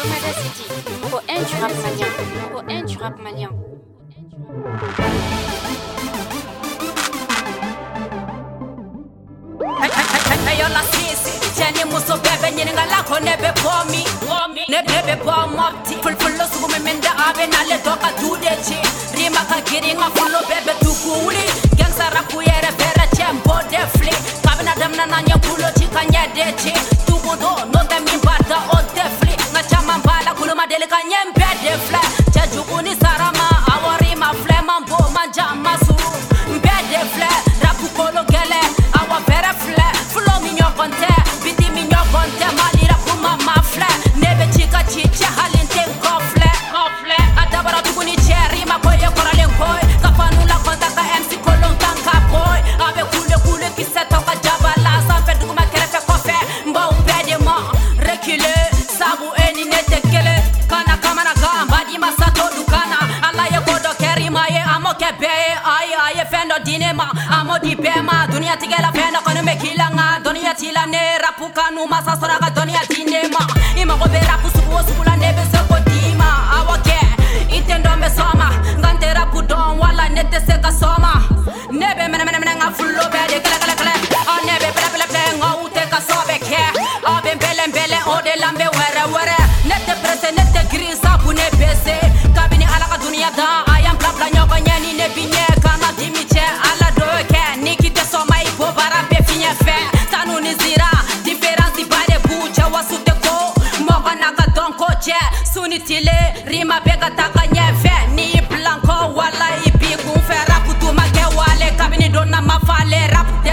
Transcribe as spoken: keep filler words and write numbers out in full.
Mada City, numéro un du rap malien. Numéro un du rap malien. Ayo la sisi, chani muso bebe nyininga lako nebe pomi Nebe pomi mopti, full full lo sugu memenda abe nale toka tudechi Rima ka giringa fullo bebe tukuli Gangsta rapu yere vera chembo defli Kabina damna na nyankulo chika nyedechi Tubudo, no de mimbata o defli Nga chama mbala kuluma delika nyembe defle Chajukuni sarama, awarima flema mbo manja masuru Mbe defle, rapu kolo gele, awa vera fle Flow minyo konte, biti minyo konte Malira kuma mafle, nebe chika chiche halinte kofle Atabara tukuni cherry, makoye koralen koy Kafanula konta ka M C kolon tanka boy Abe kule kule kise toka jabala Sanfe dukuma kerefe kofe, mba upede ma Rekile, sabu eni nete kele Kana kamana gamba, di masato dukana Alaye kodo keri maye, amo kebeye Aye aye fendo dinema, amo di bema Dunia tigela fendo kono mekila nga Dunia tila ne rapu kanu masa soraga dunia dinema Ima gobe rapu subu osubula nebe seko dima Awake, intendo me soma Ngante rapu don wala nete seka soma Nebe mene mene mene nga fullo bede kele kele kele A nebe pele pele pele nga ute ka sobe ke Abe mbele mbele ode lambe were were Nete prese nete grisa bu ne bese Kabini alaka dunia da ayam bla bla nyoko nyeni ne binye Kana dimiche ala doke Niki te soma ipo bara be finye fe Tanu ni zira Difference di bade bucha wasu te ko Moga naka donko che Suni tile rima bega taka nyefe Ni blanco wala ibi kumfe Rapu tu make wale kabini dona mafale Rapu